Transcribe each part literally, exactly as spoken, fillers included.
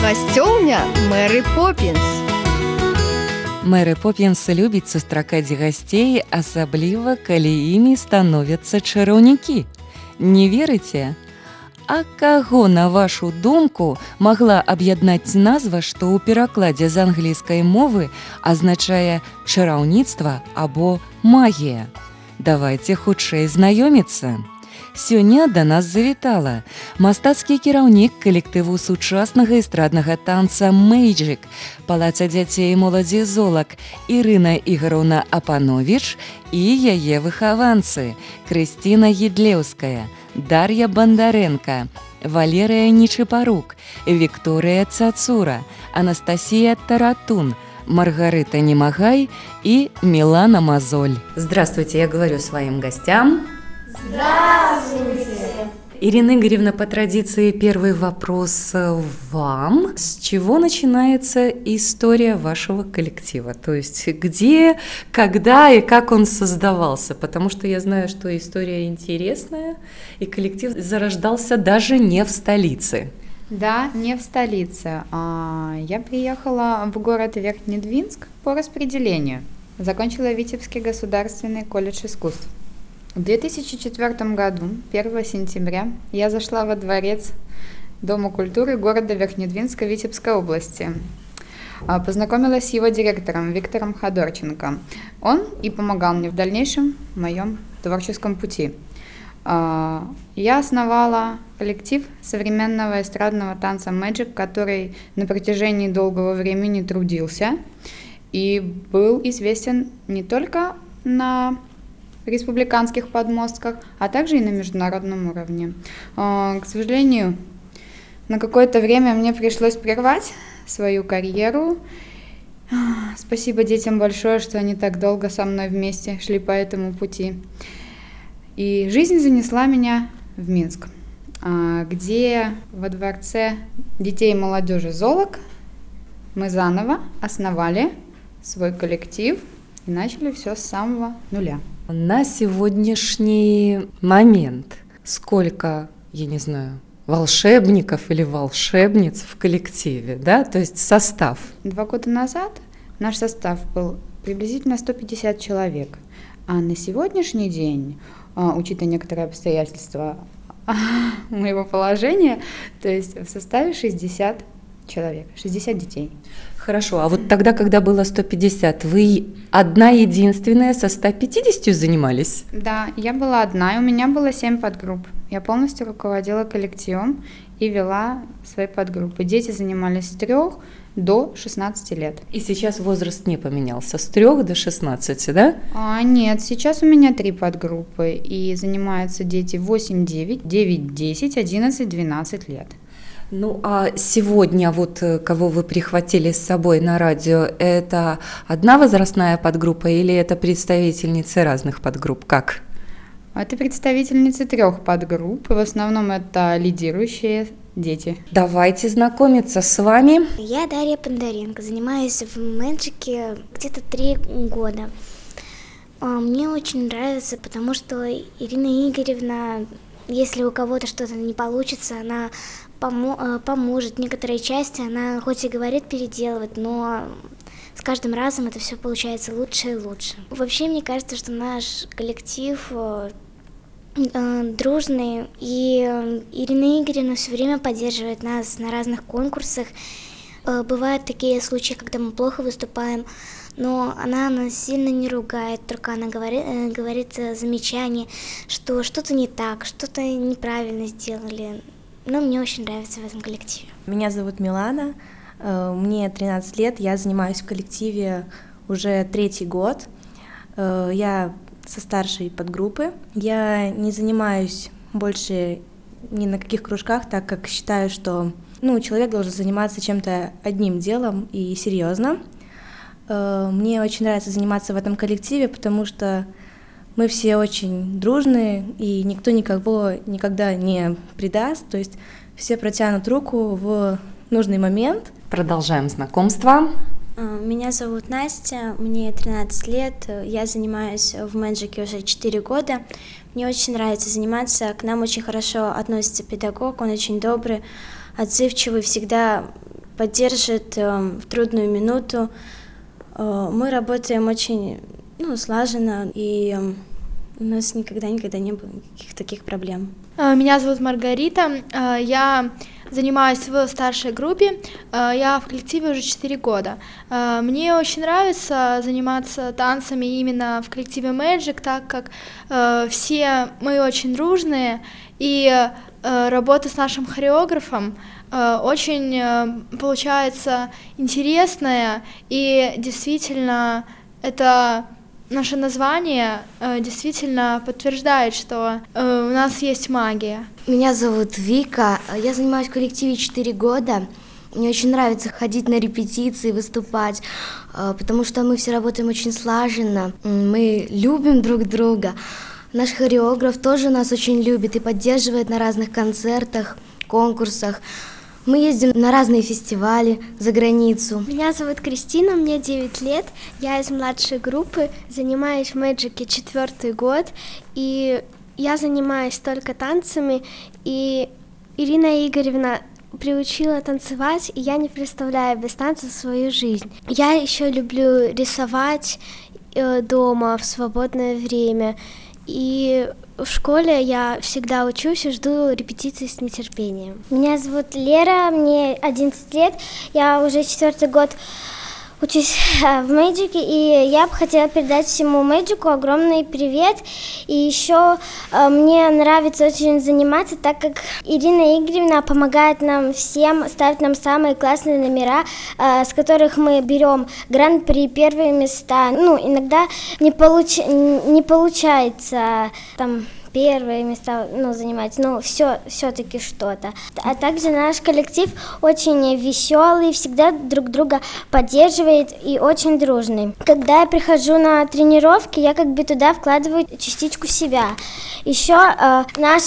Гасцёўня Мэры Поппінс. Мэры Поппінс любіць сустракаць гасцей, асабліва калі імі становяцца чараўнікі. Не верыце? А каго, на вашу думку, магла аб'яднаць назва, што ў перакладзе з англійскай мовы азначае чараўніцтва або магія? Давайце хутчэй знаёміцца. Сёння да нас завітала мастацкі кіраўнік калектыву сучаснага эстраднага танца «Мэйджык», палаца дзяцей і моладзі «Золак» Ірына Ігораўна Апановіч і яе выхаванцы Крысціна Гідлеўская, Дар'я Бандарэнка, Валерыя Нечапарук, Вікторыя Цацура, Анастасія Таратун, Маргарыта Немагай и Милана Мозоль. Здравствуйте, я говорю своим гостям. Здравствуйте! Ирина Игоревна, по традиции первый вопрос вам. С чего начинается история вашего коллектива? То есть где, когда и как он создавался? Потому что я знаю, что история интересная, и коллектив зарождался даже не в столице. Да, не в столице. Я приехала в город Верхнедвинск по распределению. Закончила Витебский государственный колледж искусств. В две тысячи четвёртом году, первого сентября, я зашла во дворец Дома культуры города Верхнедвинска Витебской области. Познакомилась с его директором Виктором Ходорченко. Он и помогал мне в дальнейшем в моем творческом пути. Я основала коллектив современного эстрадного танца «Мэйджик», который на протяжении долгого времени трудился и был известен не только на республиканских подмостках, а также и на международном уровне. К сожалению, на какое-то время мне пришлось прервать свою карьеру. Спасибо детям большое, что они так долго со мной вместе шли по этому пути. И жизнь занесла меня в Минск, где во дворце детей и молодежи «Золак» мы заново основали свой коллектив и начали все с самого нуля. На сегодняшний момент сколько, я не знаю, волшебников или волшебниц в коллективе, да, то есть состав? Два года назад наш состав был приблизительно сто пятьдесят человек, а на сегодняшний день, учитывая некоторые обстоятельства моего положения, то есть в составе шестьдесят человек, шестьдесят детей. Хорошо, а вот тогда, когда было сто пятьдесят, вы одна единственная со ста пятьюдесятью занимались? Да, я была одна, и у меня было семь подгрупп. Я полностью руководила коллективом и вела свои подгруппы. Дети занимались с трех до шестнадцати лет. И сейчас возраст не поменялся, с трех до шестнадцати, да? А, нет, сейчас у меня три подгруппы, и занимаются дети восемь-девять, девять-десять, одиннадцать-двенадцать лет. Ну, а сегодня вот кого вы прихватили с собой на радио, это одна возрастная подгруппа или это представительницы разных подгрупп? Как? Это представительницы трех подгрупп, и в основном это лидирующие дети. Давайте знакомиться с вами. Я Дарья Бондаренко, занимаюсь в «Мэйджике» где-то три года. Мне очень нравится, потому что Ирина Игоревна, если у кого-то что-то не получится, она помо- поможет. Некоторые части она хоть и говорит переделывать, но с каждым разом это все получается лучше и лучше. Вообще, мне кажется, что наш коллектив э, э, дружный, и э, Ирина Игоревна все время поддерживает нас на разных конкурсах. Э, бывают такие случаи, когда мы плохо выступаем, но она нас сильно не ругает, только она говорит, э, говорит замечания, что что-то не так, что-то неправильно сделали. Но мне очень нравится в этом коллективе. Меня зовут Милана, мне тринадцать лет, я занимаюсь в коллективе уже третий год. Я со старшей подгруппы. Я не занимаюсь больше ни на каких кружках, так как считаю, что ну, человек должен заниматься чем-то одним делом и серьезно. Мне очень нравится заниматься в этом коллективе, потому что мы все очень дружные, и никто никого никогда не предаст, то есть все протянут руку в нужный момент. Продолжаем знакомство. Меня зовут Настя, мне тринадцать лет, я занимаюсь в «Мэйджике» уже четыре года. Мне очень нравится заниматься, к нам очень хорошо относится педагог, он очень добрый, отзывчивый, всегда поддержит э, в трудную минуту. Э, мы работаем очень ну, слаженно, и э, у нас никогда-никогда не было никаких таких проблем. Меня зовут Маргарита, я занимаюсь в старшей группе, я в коллективе уже четыре года. Мне очень нравится заниматься танцами именно в коллективе Magic, так как все мы очень дружные, и работа с нашим хореографом очень получается интересная, и действительно это... Наше название э, действительно подтверждает, что э, у нас есть магия. Меня зовут Вика, я занимаюсь в коллективе четыре года. Мне очень нравится ходить на репетиции, выступать, э, потому что мы все работаем очень слаженно, мы любим друг друга. Наш хореограф тоже нас очень любит и поддерживает на разных концертах, конкурсах. Мы ездим на разные фестивали за границу. Меня зовут Кристина, мне девять лет, я из младшей группы, занимаюсь в Мэджике четвертый год, и я занимаюсь только танцами, и Ирина Игоревна приучила танцевать, и я не представляю без танца свою жизнь. Я еще люблю рисовать э, дома в свободное время, и в школе я всегда учусь и жду репетиции с нетерпением. Меня зовут Лера, мне одиннадцать лет, я уже четвертый год учусь в Мэджике, и я бы хотела передать всему Мэджику огромный привет. И еще э, мне нравится очень заниматься, так как Ирина Игоревна помогает нам всем, ставит нам самые классные номера, э, с которых мы берем гран-при, первые места. Ну, иногда не, получ... не получается там первые места ну, занимать, но все, все-таки что-то. А также наш коллектив очень веселый, всегда друг друга поддерживает и очень дружный. Когда я прихожу на тренировки, я как бы туда вкладываю частичку себя. Еще э, наш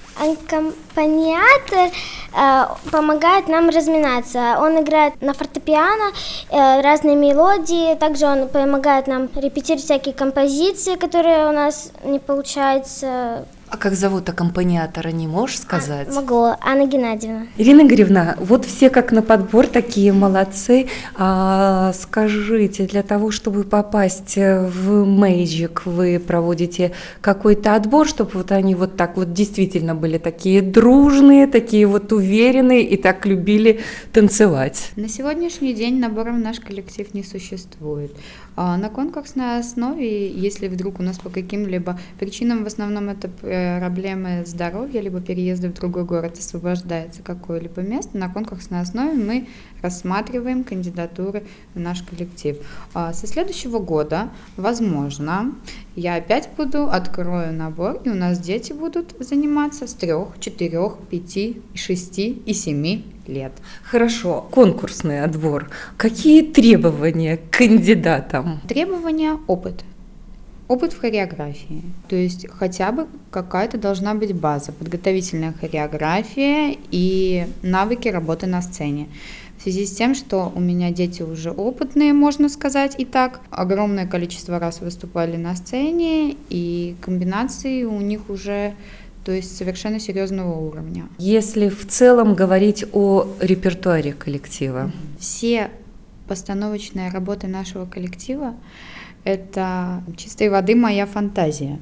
аккомпаниатор э, помогает нам разминаться. Он играет на фортепиано э, разные мелодии, также он помогает нам репетировать всякие композиции, которые у нас не получается. А как зовут аккомпаниатора, не можешь сказать? А, могу, Анна Геннадьевна. Ирина Игоревна, вот все как на подбор такие молодцы. А, скажите, для того, чтобы попасть в Magic, вы проводите какой-то отбор, чтобы вот они вот так вот действительно были такие дружные, такие вот уверенные и так любили танцевать? На сегодняшний день набором наш коллектив не существует. На конкурсной основе, если вдруг у нас по каким-либо причинам, в основном это проблемы здоровья, либо переезда в другой город, освобождается какое-либо место, на конкурсной основе мы рассматриваем кандидатуры в наш коллектив. Со следующего года, возможно, я опять буду, открою набор, и у нас дети будут заниматься с трех, четырех, пяти, шести и семи лет. Хорошо, конкурсный отбор. Какие требования к кандидатам? Требования – опыт. Опыт в хореографии, то есть хотя бы какая-то должна быть база, подготовительная хореография и навыки работы на сцене. В связи с тем, что у меня дети уже опытные, можно сказать и так, огромное количество раз выступали на сцене, и комбинации у них уже, то есть совершенно серьезного уровня. Если в целом говорить о репертуаре коллектива? Все постановочные работы нашего коллектива — это чистой воды моя фантазия.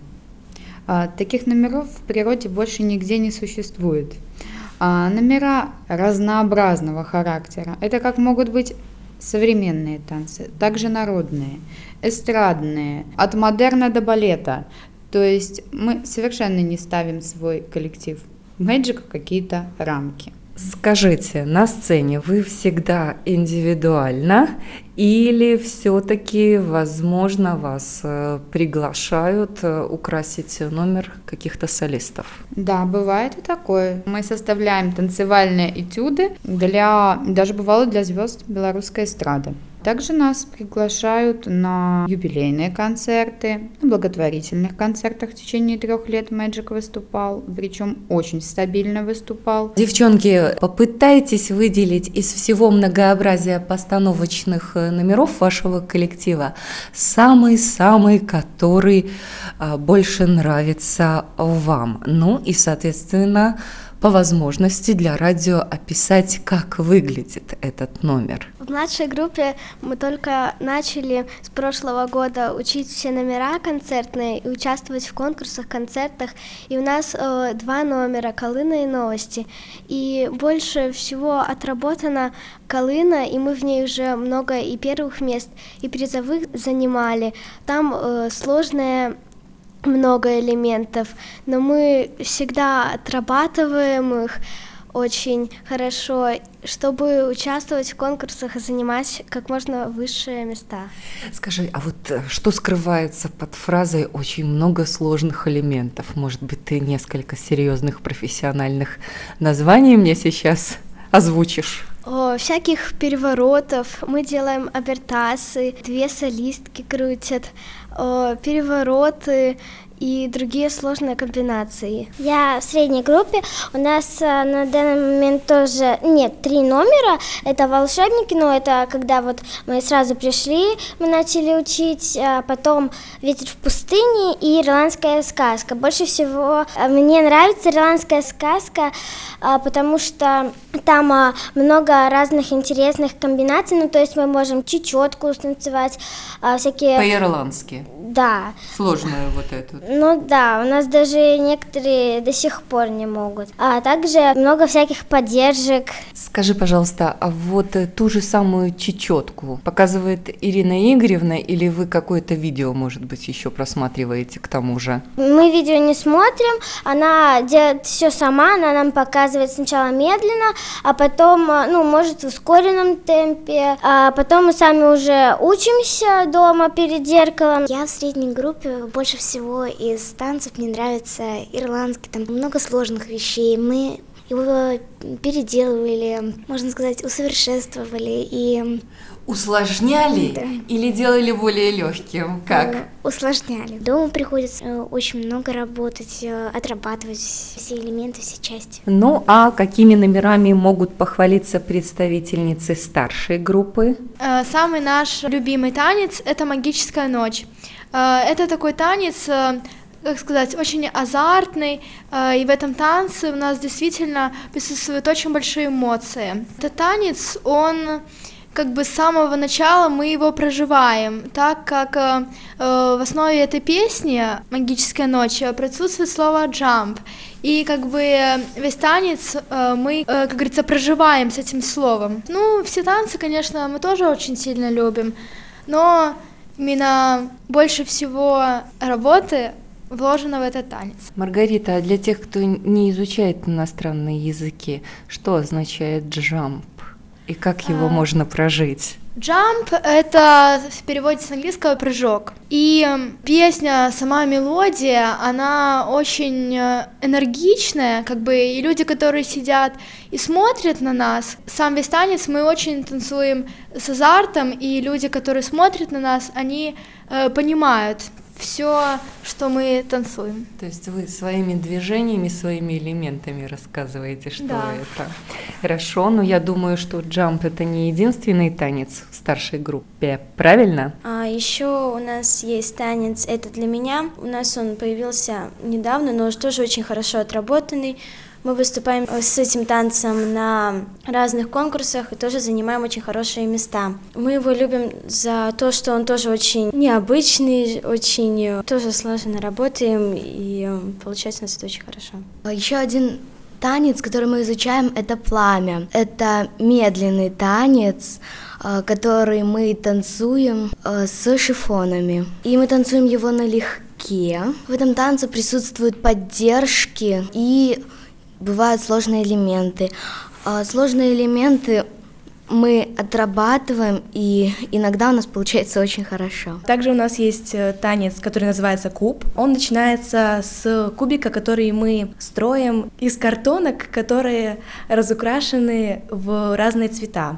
Таких номеров в природе больше нигде не существует. Номера разнообразного характера. Это как могут быть современные танцы, также народные, эстрадные, от модерна до балета. То есть мы совершенно не ставим свой коллектив Magic в какие-то рамки. Скажите, на сцене вы всегда индивидуально или все-таки, возможно, вас приглашают украсить номер каких-то солистов? Да, бывает и такое. Мы составляем танцевальные этюды для, даже бывало для звезд белорусской эстрады. Также нас приглашают на юбилейные концерты, на благотворительных концертах. В течение трех лет Magic выступал, причем очень стабильно выступал. Девчонки, попытайтесь выделить из всего многообразия постановочных номеров вашего коллектива самый-самый, который больше нравится вам. Ну и, соответственно, по возможности для радио описать, как выглядит этот номер. В младшей группе мы только начали с прошлого года учить все номера концертные и участвовать в конкурсах, концертах. И у нас э, два номера — «Колына» и «Новости». И больше всего отработана «Колына», и мы в ней уже много и первых мест, и призовых занимали. Там э, сложная много элементов, но мы всегда отрабатываем их очень хорошо, чтобы участвовать в конкурсах и занимать как можно высшие места. Скажи, а вот что скрывается под фразой «очень много сложных элементов»? Может быть, ты несколько серьезных профессиональных названий мне сейчас озвучишь? О, всяких переворотов. Мы делаем обертасы, две солистки крутят, о, перевороты и другие сложные комбинации. Я в средней группе. У нас а, на данный момент тоже нет три номера. Это волшебники, но это когда вот мы сразу пришли, мы начали учить, а потом «Ветер в пустыне» и «Ирландская сказка». Больше всего а, мне нравится «Ирландская сказка», а, потому что там а, много разных интересных комбинаций. Ну, то есть мы можем чечетку станцевать, а, всякие... По-ирландски. Да. Сложную вот эту. Ну да, у нас даже некоторые до сих пор не могут. А также много всяких поддержек. Скажи, пожалуйста, а вот ту же самую чечетку показывает Ирина Игоревна, или вы какое-то видео, может быть, еще просматриваете к тому же? Мы видео не смотрим, она делает все сама, она нам показывает сначала медленно, а потом, ну, может, в ускоренном темпе, а потом мы сами уже учимся дома перед зеркалом. Я в средней группе. Больше всего из танцев мне нравится ирландский, там много сложных вещей. Мы его переделывали, можно сказать, усовершенствовали и... Усложняли, да, или делали более легким? Как? Усложняли. Дома приходится очень много работать, отрабатывать все элементы, все части. Ну, а какими номерами могут похвалиться представительницы старшей группы? Самый наш любимый танец – это «Магическая ночь». Это такой танец, как сказать, очень азартный, и в этом танце у нас действительно присутствуют очень большие эмоции. Этот танец, он... как бы с самого начала мы его проживаем, так как э, в основе этой песни «Магическая ночь» присутствует слово «jump», и как бы весь танец э, мы, э, как говорится, проживаем с этим словом. Ну, все танцы, конечно, мы тоже очень сильно любим, но именно больше всего работы вложено в этот танец. Маргарита, а для тех, кто не изучает иностранные языки, что означает «jump»? И как его а, можно прожить? Jump — это в переводе с английского «прыжок». И песня, сама мелодия, она очень энергичная, как бы, и люди, которые сидят и смотрят на нас, сам весь танец мы очень танцуем с азартом, и люди, которые смотрят на нас, они э, понимают все, что мы танцуем. То есть вы своими движениями, своими элементами рассказываете, что да. это. Хорошо, но я думаю, что джамп — это не единственный танец в старшей группе, правильно? А еще у нас есть танец «Это для меня». У нас он появился недавно, но тоже очень хорошо отработанный. Мы выступаем с этим танцем на разных конкурсах и тоже занимаем очень хорошие места. Мы его любим за то, что он тоже очень необычный, очень тоже сложно работаем, и получается у нас это очень хорошо. Еще один танец, который мы изучаем, это пламя. Это медленный танец, который мы танцуем с шифонами. И мы танцуем его налегке. В этом танце присутствуют поддержки и бывают сложные элементы. Сложные элементы мы отрабатываем, и иногда у нас получается очень хорошо. Также у нас есть танец, который называется куб. Он начинается с кубика, который мы строим из картонок, которые разукрашены в разные цвета.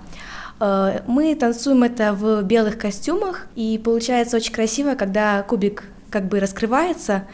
Мы танцуем это в белых костюмах, и получается очень красиво, когда кубик как бы раскрывается,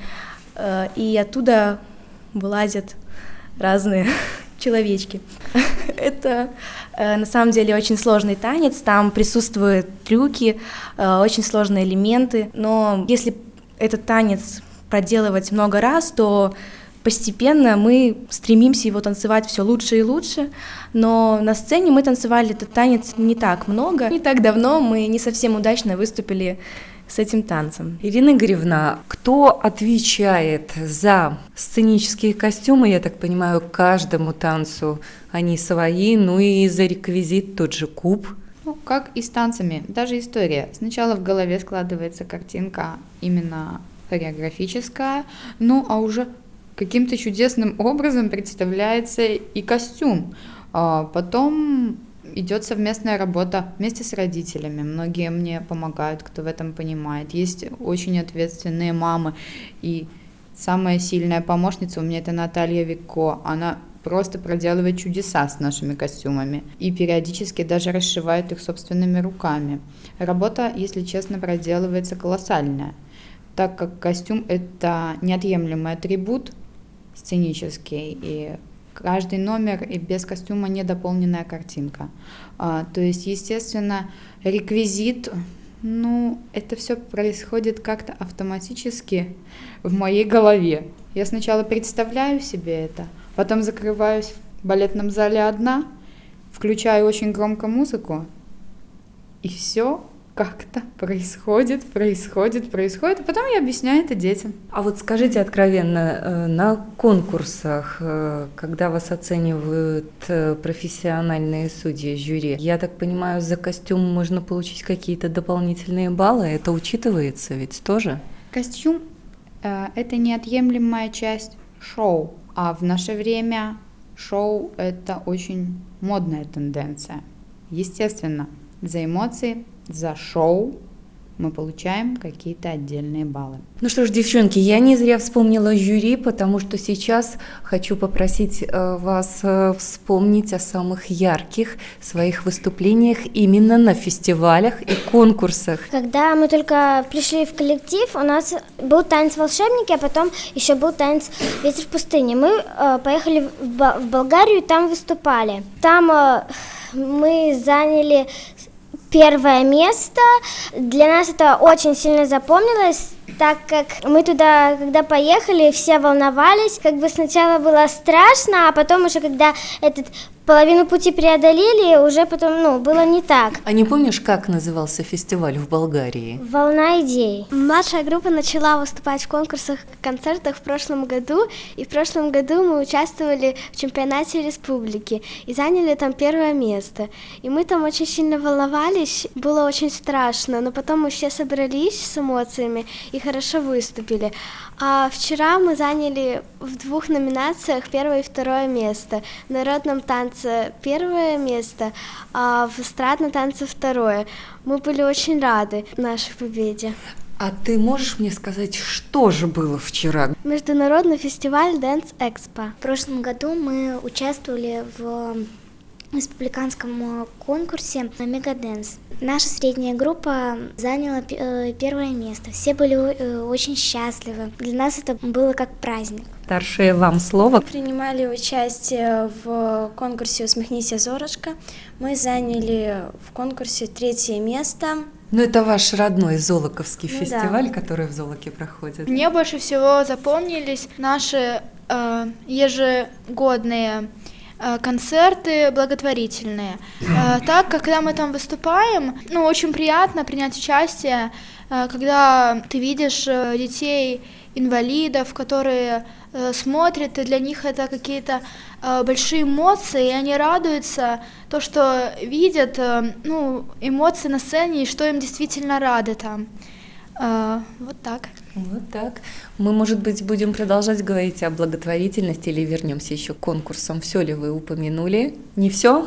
и оттуда вылазят разные человечки. Это э, на самом деле очень сложный танец, там присутствуют трюки, э, очень сложные элементы, но если этот танец проделывать много раз, то постепенно мы стремимся его танцевать все лучше и лучше, но на сцене мы танцевали этот танец не так много. Не так давно мы не совсем удачно выступили с этим танцем. Ирина Игоревна, кто отвечает за сценические костюмы? Я так понимаю, каждому танцу они свои, ну и за реквизит тот же куб. Ну, как и с танцами, даже история. Сначала в голове складывается картинка именно хореографическая, ну а уже каким-то чудесным образом представляется и костюм. А потом идет совместная работа вместе с родителями. Многие мне помогают, кто в этом понимает. Есть очень ответственные мамы. И самая сильная помощница у меня это Наталья Викко. Она просто проделывает чудеса с нашими костюмами и периодически даже расшивает их собственными руками. Работа, если честно, проделывается колоссальная, так как костюм – это неотъемлемый атрибут сценический, и каждый номер и без костюма недополненная картинка. А, то есть, естественно, реквизит, ну, это все происходит как-то автоматически в моей голове. Я сначала представляю себе это, потом закрываюсь в балетном зале одна, включаю очень громко музыку, и все как-то происходит, происходит, происходит, а потом я объясняю это детям. А вот скажите откровенно, на конкурсах, когда вас оценивают профессиональные судьи, жюри, я так понимаю, за костюм можно получить какие-то дополнительные баллы, это учитывается ведь тоже? Костюм – это неотъемлемая часть шоу, а в наше время шоу – это очень модная тенденция. Естественно, за эмоции, за шоу мы получаем какие-то отдельные баллы. Ну что ж, девчонки, я не зря вспомнила жюри, потому что сейчас хочу попросить э, вас э, вспомнить о самых ярких своих выступлениях именно на фестивалях и конкурсах. Когда мы только пришли в коллектив, у нас был танец волшебники, а потом еще был танец ветер в пустыне. Мы э, поехали в, Ба- в Болгарию и там выступали. Там э, мы заняли первое место. Для нас это очень сильно запомнилось, так как мы туда, когда поехали, все волновались. Как бы сначала было страшно, а потом уже, когда этот половину пути преодолели, уже потом, ну, было не так. А не помнишь, как назывался фестиваль в Болгарии? «Волна идей». Младшая группа начала выступать в конкурсах, концертах в прошлом году, и в прошлом году мы участвовали в чемпионате республики и заняли там первое место. И мы там очень сильно волновались, было очень страшно, но потом мы все собрались с эмоциями и хорошо выступили. А вчера мы заняли в двух номинациях первое и второе место. В народном танце первое место, а в эстрадном танце второе. Мы были очень рады нашей победе. А ты можешь мне сказать, что же было вчера? Международный фестиваль Dance Expo. В прошлом году мы участвовали в республиканском конкурсе Мегадэнс. Наша средняя группа заняла первое место. Все были очень счастливы. Для нас это было как праздник. Старшее вам слово. Принимали участие в конкурсе «Усмехнись, Зорочка». Мы заняли в конкурсе третье место. Ну, это ваш родной Золоковский Ну, фестиваль, да. который в Золоке проходит. Мне больше всего запомнились наши э, ежегодные э, концерты благотворительные. Э, так, когда мы там выступаем, ну, очень приятно принять участие, э, когда ты видишь э, детей, инвалидов, которые э, смотрят, и для них это какие-то э, большие эмоции, и они радуются, то, что видят, э, ну, эмоции на сцене, и что им действительно рады там. Э, вот так. Вот так. Мы, может быть, будем продолжать говорить о благотворительности или вернемся еще к конкурсам. Все ли вы упомянули? Не все?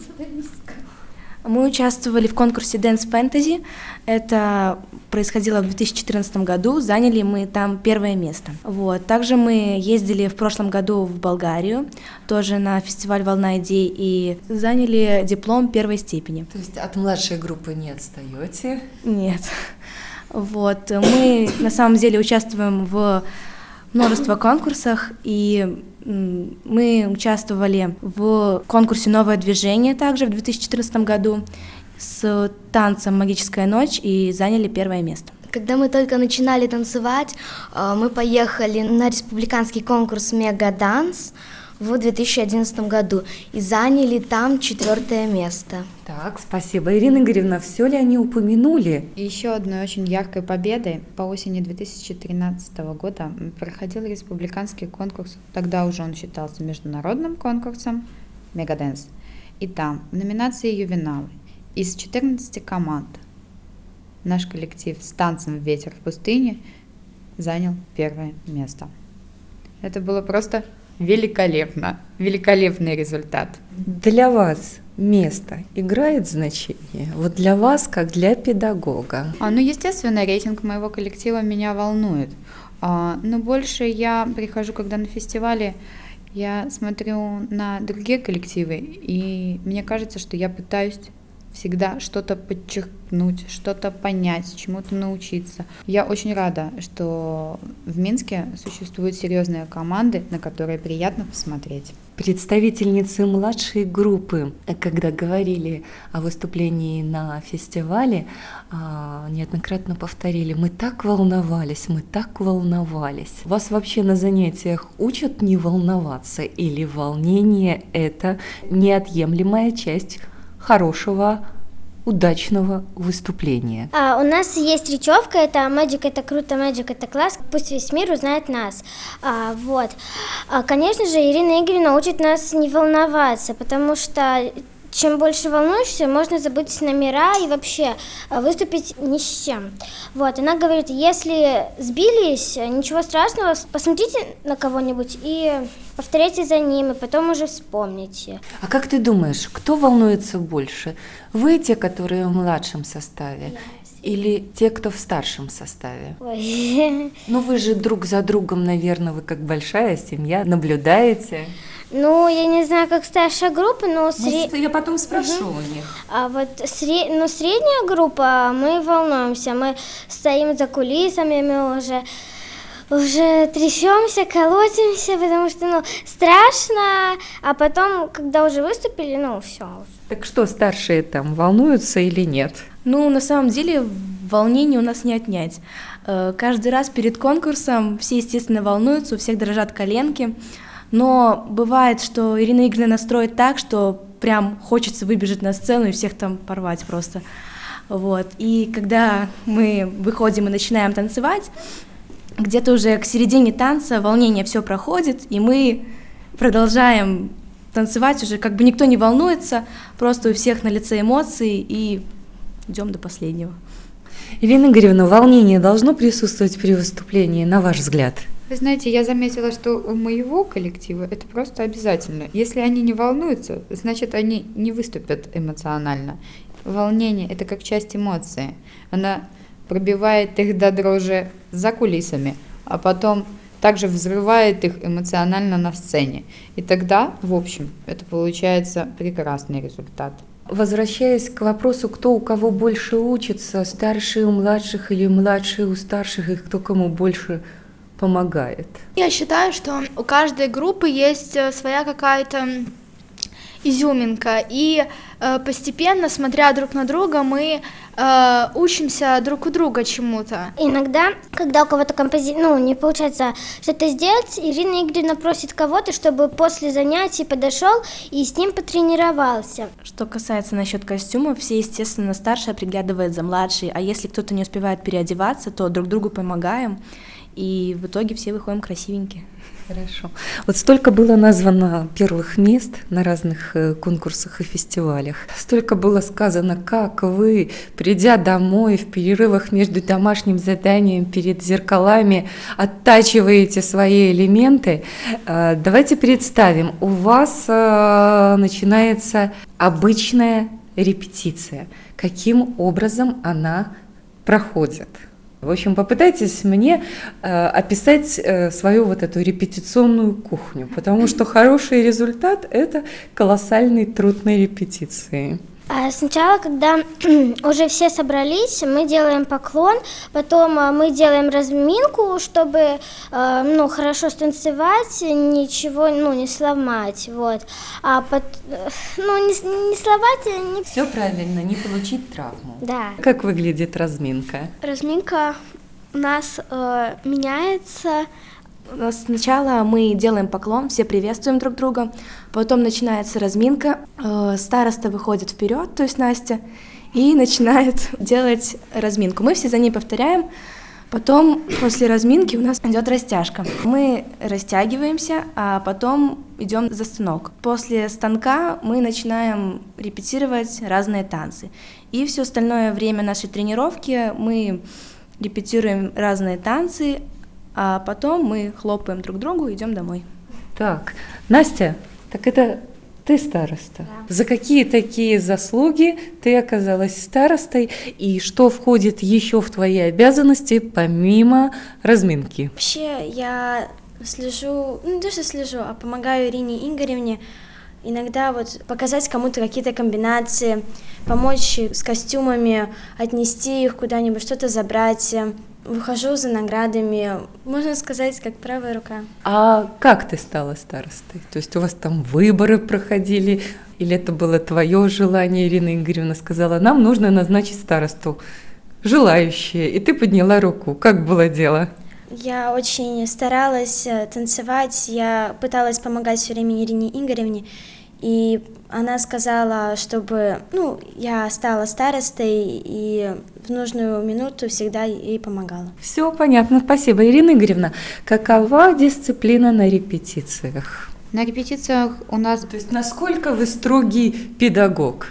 Мы участвовали в конкурсе Dance Fantasy. Это происходило в две тысячи четырнадцатом году. Заняли мы там первое место. Вот. Также мы ездили в прошлом году в Болгарию, тоже на фестиваль «Волна идей», и заняли диплом первой степени. То есть от младшей группы не отстаете? Нет. Вот. Мы на самом деле участвуем в множество конкурсах, и мы участвовали в конкурсе «Новое движение» также в две тысячи четырнадцатом году с танцем «Магическая ночь» и заняли первое место. Когда мы только начинали танцевать, мы поехали на республиканский конкурс «Мегаданс» в две тысячи одиннадцатом году и заняли там четвертое место. Так, спасибо. Ирина Игоревна, все ли они упомянули? И еще одной очень яркой победой по осени две тысячи тринадцатого года проходил республиканский конкурс, тогда уже он считался международным конкурсом «Мегаданс». И там, в номинации «Ювеналы» из четырнадцати команд наш коллектив с танцем «Ветер в пустыне» занял первое место. Это было просто великолепно, великолепный результат. Для вас место играет значение? Вот для вас, как для педагога? А, ну, естественно, рейтинг моего коллектива меня волнует. А, но больше я прихожу, когда на фестивале, я смотрю на другие коллективы, и мне кажется, что я пытаюсь всегда что-то подчеркнуть, что-то понять, чему-то научиться. Я очень рада, что в Минске существуют серьезные команды, на которые приятно посмотреть. Представительницы младшей группы, когда говорили о выступлении на фестивале, неоднократно повторили: мы так волновались, мы так волновались. Вас вообще на занятиях учат не волноваться, или волнение – это неотъемлемая часть хорошего, удачного выступления? А, у нас есть речевка, это Magic это круто, Magic это класс, пусть весь мир узнает нас. А, вот. А, конечно же, Ирина Игоревна учит нас не волноваться, потому что чем больше волнуешься, можно забыть номера и вообще выступить ни с чем. Вот, она говорит, если сбились, ничего страшного, посмотрите на кого-нибудь и повторяйте за ним, и потом уже вспомните. А как ты думаешь, кто волнуется больше? Вы, те, которые в младшем составе, или те, кто в старшем составе? Ой. Ну вы же друг за другом, наверное, вы как большая семья, наблюдаете. Ну, я не знаю, как старшая группа, но... Сре... Я потом спрошу угу. у них. А вот сре... ну, средняя группа, мы волнуемся, мы стоим за кулисами, мы уже, уже трясемся, колотимся, потому что, ну, страшно, а потом, когда уже выступили, ну, все. Так что, старшие там волнуются или нет? Ну, на самом деле, волнение у нас не отнять. Каждый раз перед конкурсом все, естественно, волнуются, у всех дрожат коленки. Но бывает, что Ирина Игоревна настроит так, что прям хочется выбежать на сцену и всех там порвать просто. Вот. И когда мы выходим и начинаем танцевать, где-то уже к середине танца волнение все проходит, и мы продолжаем танцевать уже, как бы никто не волнуется, просто у всех на лице эмоции, и идем до последнего. Ирина Игоревна, волнение должно присутствовать при выступлении, на ваш взгляд? Вы знаете, я заметила, что у моего коллектива это просто обязательно. Если они не волнуются, значит, они не выступят эмоционально. Волнение – это как часть эмоции. Она пробивает их до дрожи за кулисами, а потом также взрывает их эмоционально на сцене. И тогда, в общем, это получается прекрасный результат. Возвращаясь к вопросу, кто у кого больше учится, старшие у младших или младшие у старших, и кто кому больше помогает? Я считаю, что у каждой группы есть своя какая-то изюминка, и э, постепенно, смотря друг на друга, мы э, учимся друг у друга чему-то. Иногда, когда у кого-то компози... ну, не получается что-то сделать, Ирина Игоревна просит кого-то, чтобы после занятий подошел и с ним потренировался. Что касается насчет костюмов, все, естественно, старшая приглядывает за младшей, а если кто-то не успевает переодеваться, то друг другу помогаем. И в итоге все выходим красивенькие. Хорошо. Вот столько было названо первых мест на разных конкурсах и фестивалях. Столько было сказано, как вы, придя домой в перерывах между домашним заданием, перед зеркалами, оттачиваете свои элементы. Давайте представим, у вас начинается обычная репетиция. Каким образом она проходит? В общем, попытайтесь мне э, описать э, свою вот эту репетиционную кухню, потому что хороший результат – это колоссальный труд на репетиции. А сначала, когда уже все собрались, мы делаем поклон, потом а, мы делаем разминку, чтобы а, ну, хорошо станцевать, ничего ну, не сломать. Вот. А под, ну, не, не сломать, не... Все правильно, не получить травму. Да. Как выглядит разминка? Разминка у нас э, меняется. Сначала мы делаем поклон, все приветствуем друг друга, потом начинается разминка, э, староста выходит вперед, то есть Настя, и начинает делать разминку. Мы все за ней повторяем, потом после разминки у нас идет растяжка. Мы растягиваемся, а потом идем за станок. После станка мы начинаем репетировать разные танцы. И все остальное время нашей тренировки мы репетируем разные танцы, а потом мы хлопаем друг другу и идем домой. Так, Настя, так это ты староста. Да. За какие такие заслуги ты оказалась старостой, и что входит еще в твои обязанности помимо разминки? Вообще я слежу, ну не то что слежу, а помогаю Ирине Игоревне иногда вот показать кому-то какие-то комбинации, помочь с костюмами, отнести их куда-нибудь, что-то забрать. Выхожу за наградами, можно сказать, как правая рука. А как ты стала старостой? То есть у вас там выборы проходили, или это было твое желание? Ирина Игоревна сказала, нам нужно назначить старосту, желающие, и ты подняла руку. Как было дело? Я очень старалась танцевать, я пыталась помогать все время Ирине Игоревне, и она сказала, чтобы ну, я стала старостой и в нужную минуту всегда ей помогала. Все понятно, спасибо. Ирина Игоревна, какова дисциплина на репетициях? На репетициях у нас... То есть насколько вы строгий педагог?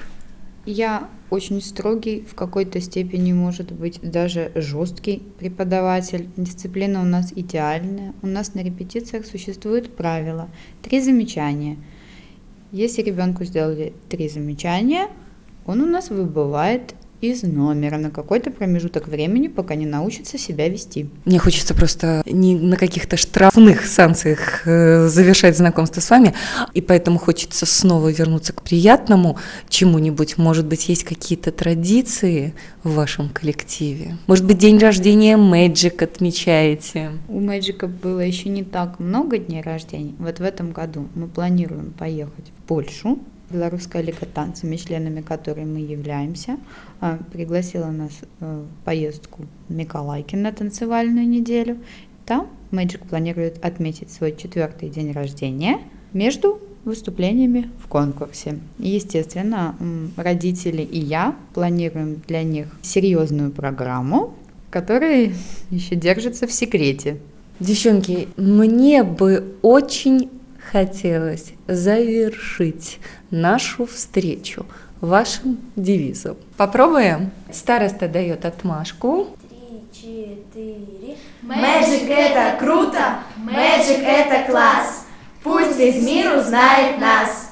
Я очень строгий, в какой-то степени, может быть, даже жесткий преподаватель. Дисциплина у нас идеальная. У нас на репетициях существует правило. Три замечания. Если ребенку сделали три замечания, он у нас выбывает из номера на какой-то промежуток времени, пока не научится себя вести. Мне хочется просто не на каких-то штрафных санкциях э, завершать знакомство с вами, и поэтому хочется снова вернуться к приятному чему-нибудь. Может быть, есть какие-то традиции в вашем коллективе? Может быть, день рождения Magic отмечаете? У Magic было еще не так много дней рождения. Вот в этом году мы планируем поехать в Польшу. Белорусская лига танцами, членами которой мы являемся, пригласила нас в поездку в Миколайки на танцевальную неделю. Там Magic планирует отметить свой четвертый день рождения между выступлениями в конкурсе. И, естественно, родители и я планируем для них серьезную программу, которая еще держится в секрете. Девчонки, мне бы очень хотелось завершить нашу встречу вашим девизом. Попробуем? Староста дает отмашку. Три, четыре. Magic это круто, Magic это класс. Пусть весь мир узнает нас.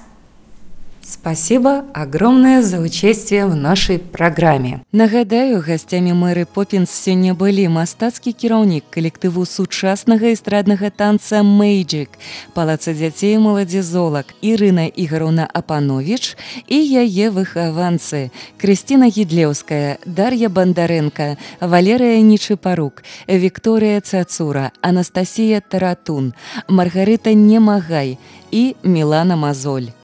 Спасибо огромное за участие в нашай праграме. Нагадаю, гасцямі Мэры Поппінс сёння былі мастацкі кіраўнік калектыву сучаснага эстраднага танца Magic, палаца дзяцей і маладзезолак Ірына Ігораўна Апановіч і яе выхаванцы Крысціна Гідлеўская, Дар'я Бандарэнка, Валерыя Нічыпарук, Вікторыя Цацура, Анастасія Таратун, Маргарыта Немагай і Мілана Мазоль.